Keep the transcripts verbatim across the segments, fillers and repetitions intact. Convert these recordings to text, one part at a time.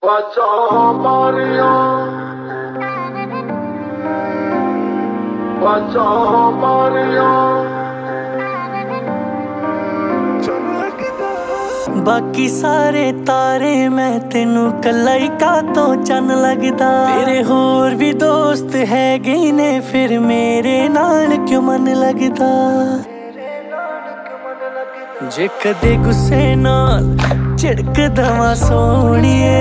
Baca Maria, baca Maria। बाकी सारे तारे मैं तेनू कला ही कातों चन लगदा। तेरे होर भी दोस्त है गए ने, फिर मेरे नाल क्यों मन लगदा। जे कदे गुस्से नाल झिड़क दवां सोहणिए,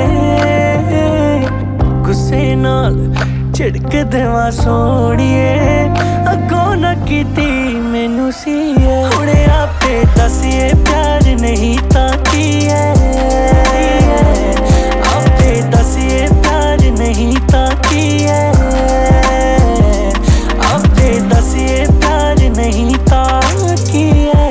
गुस्से नाल झिड़क दवां सोहणिए, अगों ना कीती मैनू सी है। हुणे आपे दसिए प्यार नहीं तां की है, आपे दसिए प्यार नहीं तां की है, आपे दसिए प्यार नहीं तां की है।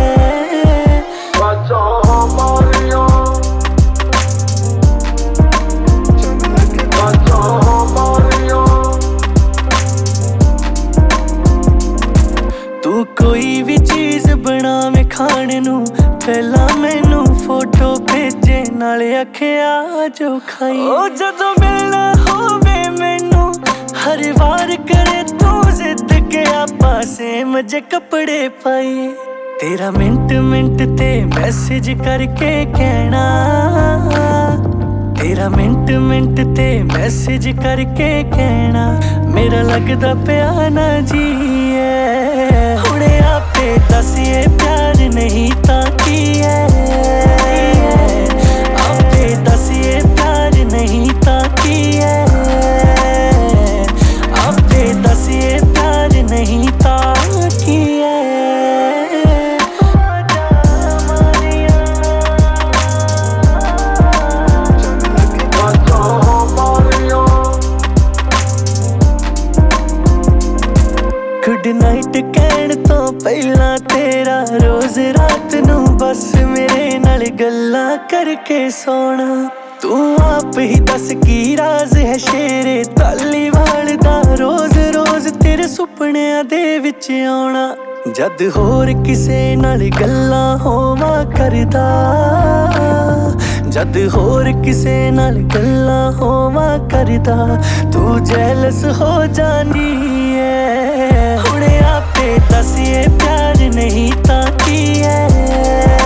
तू कोई भी चीज बनावे खाने नू, पहला मैनू फोटो भेजे नाले अखिया जो खाई। ओ जदों मिलना होवे मैनू हर वार करे तू जिद के, आपा सेम जे कपड़े पाइए। तेरा मिंट मिंट ते मैसेज करके कहना, तेरा मिंट मिंट ते मैसेज करके कहना, मेरा लगदा प्या ना जी है। हुणे आपे दसिए प्यार नहीं तां की है, आपे दसिए प्यार नहीं तां की है, आपे दसिए प्यार नहीं तां की है। गुड नाइट कहण तो पहला तेरा रोज रात नू बस मेरे नाल गल्लां करके सोना। तू आप ही दस की राज है शेरे धालीवाल दा, रोज रोज तेरे सुपनियां दे विच आउणा। जद होर किसे नाल गल्लां होवां करदा, जद होर किसे नाल गल्लां होवां करदा, तू जेलस हो जानी है। हुणे आपे दसिए प्यार नहीं तां की है।